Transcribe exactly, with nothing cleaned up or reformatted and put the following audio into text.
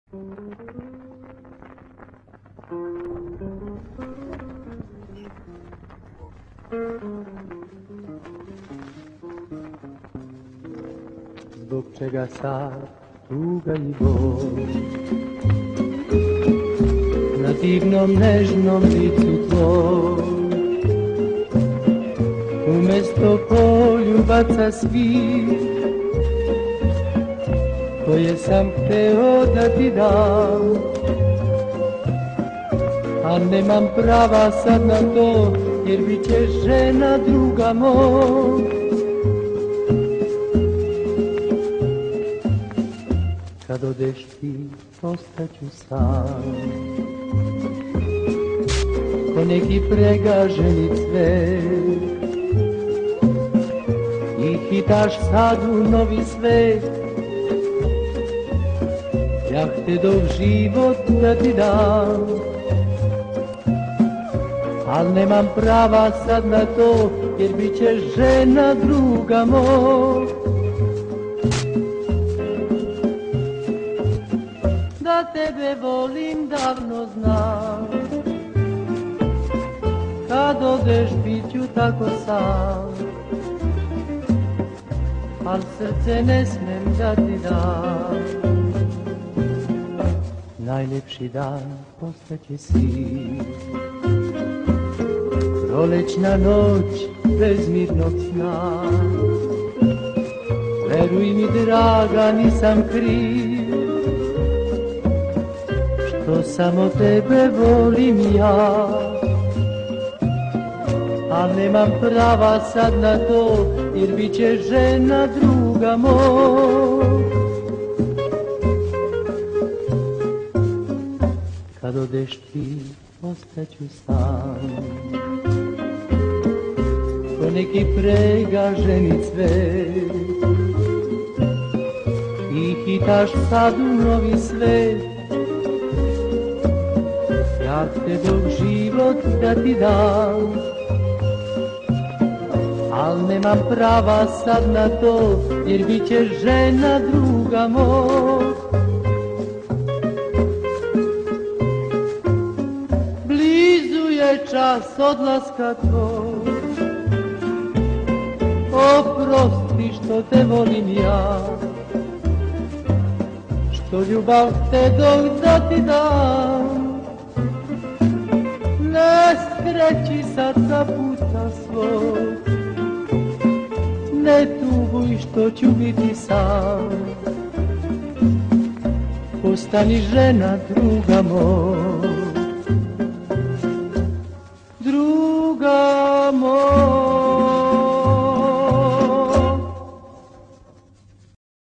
Zbog čega sad, tuga i bol na divnom nežnom licu tvoj umesto poljubaca svih koje sam hteo da ti dam, a nemam prava sad na to jer bit će žena druga moj. Kad odeš ti, ostaću sam, ko neki pregaženi cvet, i hitaš sad u novi svet. Ja htedov život da ti dam, al nemam prava sad na to, jer bit će žena druga moj. Da tebe volim davno znam, kad odeš bit ću tako sam, al srce ne smem da ti dam. Najlepši dan postaće sin, prolećna noć bez mirnog sna. Veruj mi draga, nisam kriv što samo tebe volim ja, a nemam prava sad na to jer bit će žena druga moj. Kad odeš ti, ostaću sam, ko neki pregaženi cvet, i hitaš sad u novi svet. Ja htedov život da ti dam, al nemam prava sad na to, jer bit će žena druga moj. Blizu je čas odlaska tvoj, oprosti što te volim ja, što ljubav htedov da ti dam. Ne skreći sad sa puta svoj, ne tuguj što ću biti sam, postani žena druga moj, druga moj.